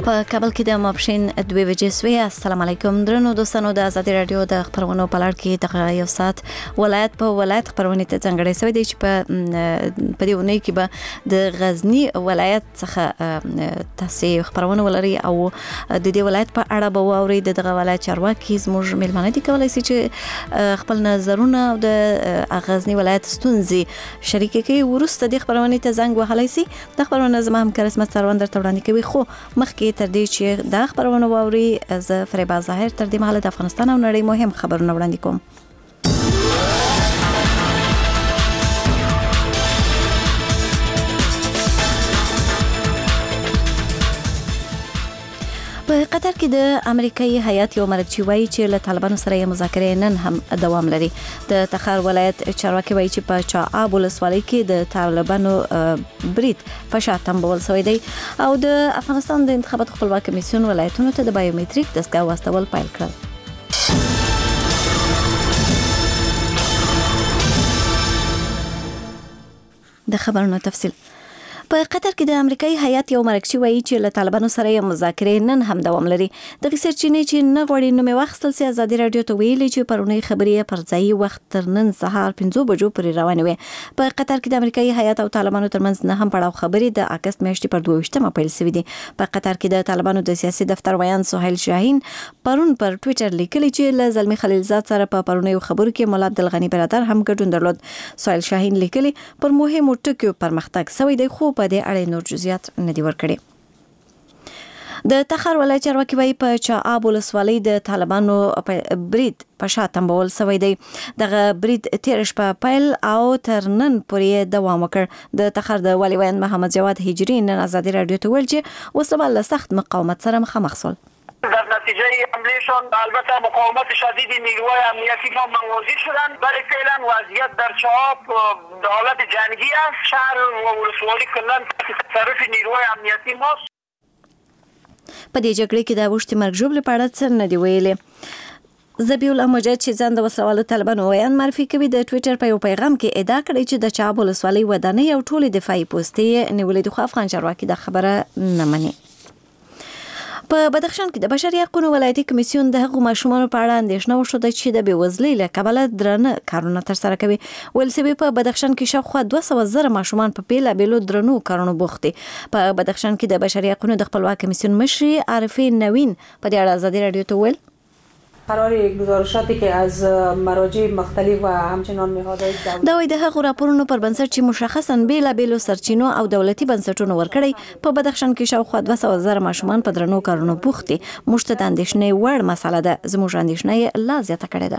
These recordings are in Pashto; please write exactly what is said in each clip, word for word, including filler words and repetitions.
په کابل کې د ماپښین دوه بجې سوې. السلام علیکم درنو دوستانو، د آزادي رادیو د خبرونو په لړ کې د یو ساعت ولایت په ولایت خبرونه ته ځانګړې شوې دي چې په په دې ونې کې به د غزنی ولایت څخه تاسو خبرونه ولري او د دې ولایت په اړه به واوري. دغه ولایت چارواکي زموږ ملمنه دي کولای شي چې خپل نظرونه د غزنی ولایت ستونزې شریک کړي. ورسته د خبرونه ته زنګ وهلای شي. د خبرونه زما هم کرسمت سروان درته وړاندې کوي. خو مخکې تر دې چې دا خبرونه واوري، زه فریبا ظاهر تر دې مهاله د افغانستان او نړۍ مهم خبرونه وړاندې کوم. په قطر کې د امریکایي هیات یو مرکزی وایي چې له طالبانو سره یې مذاکرې نن هم دوام لري. د تخار ولایت چارواکي وایي چې په چااب ولسوالۍ کې د طالبانو برید په شا تنبول شوی دی او د افغانستان د انتخاباتو خپلواک کمیسیون ولایتونو ته د بایومټریک دستګاه واستول پیل کړل. د خبرونو تفصیل. په قطر کې د امریکایي هیات یو مرکزی وایي چې له طالبانو سره یې مذاکرې نن هم دوام لري. د سرچینې چې نه غوړي نو مې واخیستل سي آزادي رادیو ته ویلي چې پرونی خبرې پر ځای وخت تر نن سهار پنځه بجو پورې روانه وي. په قطر کې د امریکایي هیات او طالبانو ترمنځ نه هم پړاو خبرې د اگست میاشتې پر دوه ویشتمه پیل شوې دي. په قطر کې د طالبانو د سیاسي دفتر ویان سهیل شاهین پرون پر ټوئیټر لیکلی چې له زلمی خلیلزاد سره په پرونی خبرو کې مولا عبدالغنی برادر هم ګډون درلود. سهیل شاهین لیکلی پر مهمو ټکو پرمختګ شوی دی، خو په دې اړه نور جزئیات نه دی ورکړي. د تخار ولایت چارواکي وایي په چااب ولسوالۍ د طالبانو برید په شا تنبول شوی دی. دغه برید تیر شپه پیل او تر نن پورې دوام وکړ. د تخار د والي ویان محمد جواد هجری نن آزادي رادیو ته ویل چې وسله له سخت مقاومت سره مخامخ شول. در نتیجه حملهشان البته مقاومت شدید نیروهای امنیتی ما مواجه شدند، ولی فعلا وضعیت در چااب در حالت جنگی است. شهر و ولسوالی کلا تحت تصرف نیروهای امنیتی ماست. په دې جګړه کې د وشتي مرګ ژوبل په اړه څه نه دی ویلي. زبیول امجد چې ځان د وسلوالو طالبانو ویان معرفي کوي د ټوئیټر په یو پیغام کې ادعا کړې چې د چااب ولسوالۍ ودانۍ او ټولې دفاعي پوستې نیولې. د افغان چارواکي د خبره نه مني. په بدخشان کې د بشري حقوقو ولایتي کمیسیون د حقوقو ماشومانو په اړه اندېښنه وښوده چې د بېوزلۍ له کبله درنه کارونه ترسره کوي. ولسبي په بدخشان کې شاوخوا دوه سوه زره ماشومان په بیلابېلو درنو کارونو بوخت دي. په بدخشان کې د بشري حقوقو د خپلواک کمیسیون مشري عارفه نوین په دې اړه آزادي رادیو ته ویل قرار گزارشاتی که از مراجع مختلف و همچنان نهادهای دولتی دا وایي د هغو راپورونو پر بنسټ چې مشخصاً بیلابېلو سرچینو او دولتي بنسټونو ورکړی په بدخشان کې شاوخوا دوه سوه زره ماشومان په درنو کارونو بوخت دي. موږ ته د اندېښنې وړ مسله ده. زموږ اندېښنه یې لا زیاته کړې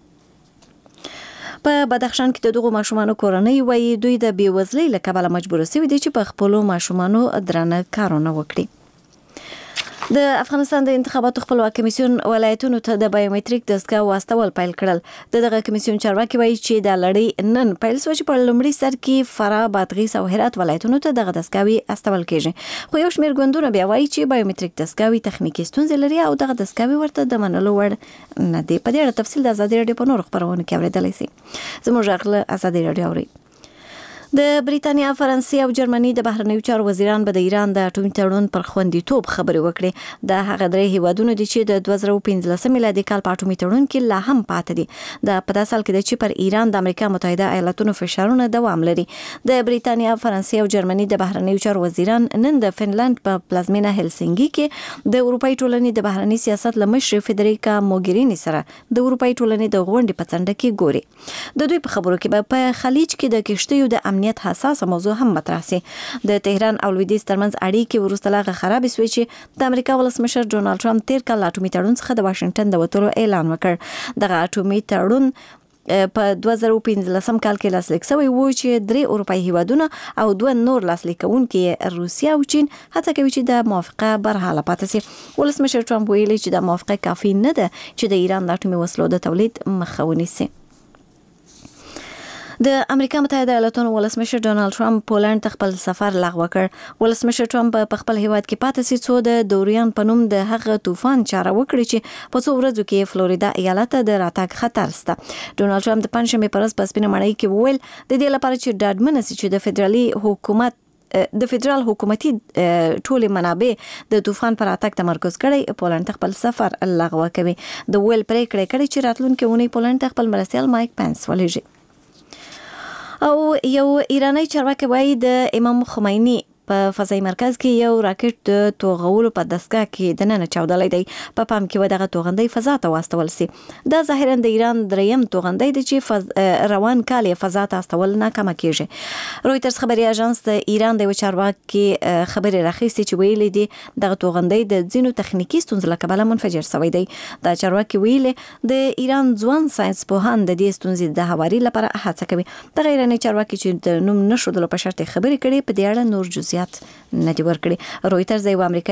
ده. په بدخشان کې د دغو ماشومانو کورنۍ وایي دوی د بېوزلۍ له کبله مجبور شوي دي چې په خپلو ماشومانو درنه کارونه وکړي. د افغانستان د انتخاباتو خپلواک کمیسیون ولایتونو ته د بایومټریک دستګاه واستول پیل کړل. د دغه کمیسیون چارواکي وایي چې د لړۍ نن پیل شو چې په لومړي سر کې فراه، بادغیس او هرات ولایتونو ته دغه دستګاوې استول کېږي. خو یو شمېر ګوندونه بیا وایي چې بایومټریک دستګاوې تخنیکي ستونزې لري او دغه دستګاوې ورته د منلو وړ نه دي. په دې اړه تفصیل د آزادي رادیو په نورو خبرونو کې اورېدلی شئ. زموږ غږ له آزادي رادیو اورئ. د بریتانیا، فرانسې او جرمني د بهرنیو چارو وزیران به د ایران د اټومي تړون پر خوندیتوب خبرې وکړي. د هغه درې هیوادونو دي چې د دوه زره او پنځلسم میلادي کال په اټومي تړون کې لا هم پاتې دي. د په داسې حال کې چې پر ایران د امریکا متحده ایالاتونو فشارونه دوام لري. د بریتانیا، فرانسې او جرمني د بهرنیو چارو وزیران نن د فنلند په پلازمینه هلسینګي کې د اروپای ټولنې د بهرني سیاست له مشر فدریکا موګرینی سره د اروپای ټولنې د غونډې په څنډه کې ګوري. د دوی په خبرو کې به په خلیج کې د کشتیو د امنیت حساسه موضوع هم مطرح شي. د تهران او لویدیځ ترمنځ اړیکې وروسته لا خراب شوې چې د امریکا ولسمشر ډونالد ټرمپ تیر کال اټومي تړون څخه د واشنگټن د وتلو اعلان وکړ. دغه اټومي تړون په دوه زره او پنځلسم کال کې لاسلیک شوی و چې درې اروپایي هیوادونه او دوه نور لاسلیکونکي روسیا او چین هڅه کوي چې د موافقه برحاله پاتې شي. ولسمشر ټرمپ ویلي چې د موافقه کافي نه ده چې د ایران د اټومي وسلو د تولید مخه ونیسي. د امریکا متحده ایالاتونو ولسمشر ډونالد ټرمپ پولند ته خپل سفر لغوه کړ. ولسمشر ټرمپ په خپل هیواد کې پاتې شي څو د دوریان په نوم د هغه طوفان چاره وکړي چې په څو ورځو کې فلوریدا ایالت ته د راتګ خطر شته. ډونالد ټرمپ د پنځمې پر ورځ په سپینه ماڼۍ کې وویل د دې لپاره چې ډاډمن شي چې د فدرالي حکومت د فدرال حکومتي ټول منابع د طوفان پر اتاک تمرکز کړي. پولند خپل سفر لغوه کوي. د ویل پریکړه کړي چې راتلونکي اونۍ پولند خپل مرستیال مایک پنس ولېږي. او یو ایرانی چارواکي وایي د امام خمیني په فضایي مرکز کې یو راکټ د توغولو په دستګاه کې دننه چاودلی دی. په پام کې و دغه توغندی فضا ته واستول سي. دا ظاهرا د ایران دریم توغندی دی چې فض... روان کال یې فضا ته استول ناکامه کیږي. رویترز خبري اژانس د ایران د یو چارواکي خبري راخیستي چې ویلي دي دغه توغندی د ځینو تخنیکی ستونزو له کبله منفجر شوی دی. دا چارواکي ویلي د ایران ځوان ساينس پوهان د دې ستونزې د هواري لپاره هڅه کوي. د ایراني چارواکي چې د نوم نشودلو په شرط خبري کړي په دې اړه نور جزئیات ندی ورکړي. رویترز د یو امریکا